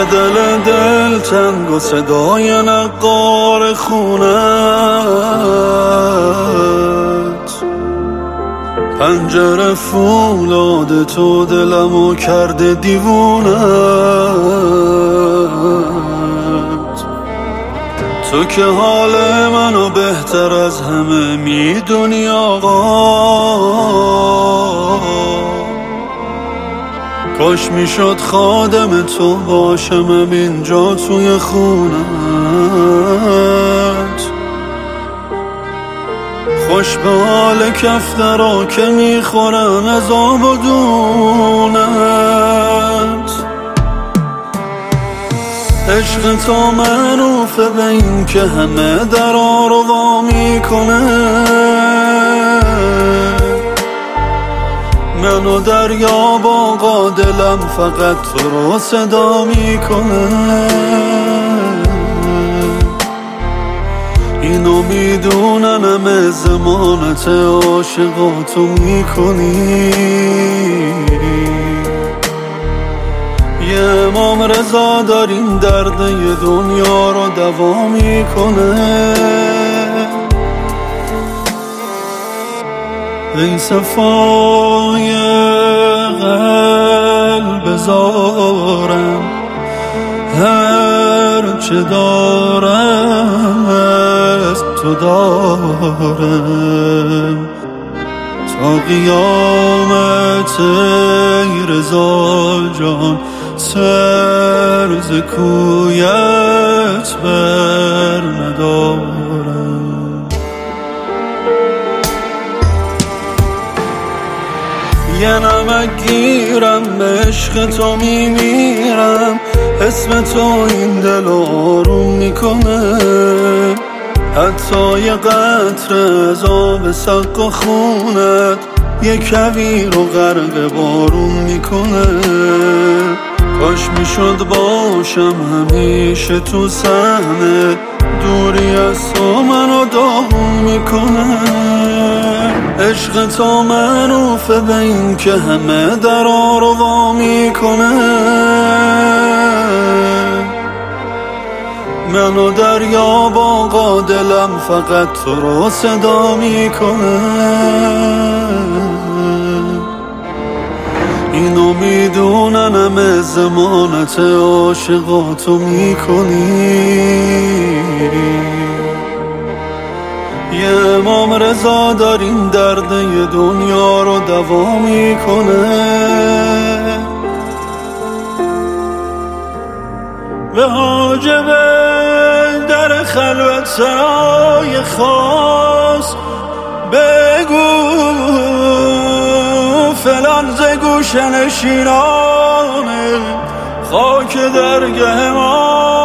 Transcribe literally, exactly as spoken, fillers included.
دل دل تنگ و صدای نقار خونت، پنجره فولاد تو دلمو کرده دیوونت. تو که حال منو بهتر از همه میدونی آقا، کاش میشد خادم تو باشم اینجا توی خونت. خوش به حال کفترا که میخورن از آب و دونت. عشق تو معروفه به این که همه درا رو وا میکنه، منو دریا باقا دلم فقط تو رو صدا میکنه. اینو میدونن همه زمانت عاشقاتو میکنی. یه امام رضا دارین درد یه دنیا رو دوا میکنه. ای صفای قلب زارم، هر چه دارم از تو دارم. تا قیامت ای رضا جان سر ز کویت بر ندارم. یه نمک گیرم به عشق تو میمیرم، اسم تو این دل آروم میکنه. حتی یه قطره از آب سقا و خونت یه کویر و غرق بارون میکنه. کاش میشد باشم همیشه تو صحنه، دوری از تو منو داغون میکنه. عشق تو معروفه به این که همه درا رو وا میکنه، منو دریا باقا دلم فقط تو رو صدا میکنه. اینو میدونن همه زمانت عاشقاتو میکنی. یه امام رضا دارین درد یه دنیا رو دوا میکنه. به حاجب در خلوت سرای خاص بگو فلان ز گوشه نشینان خاک درگه ما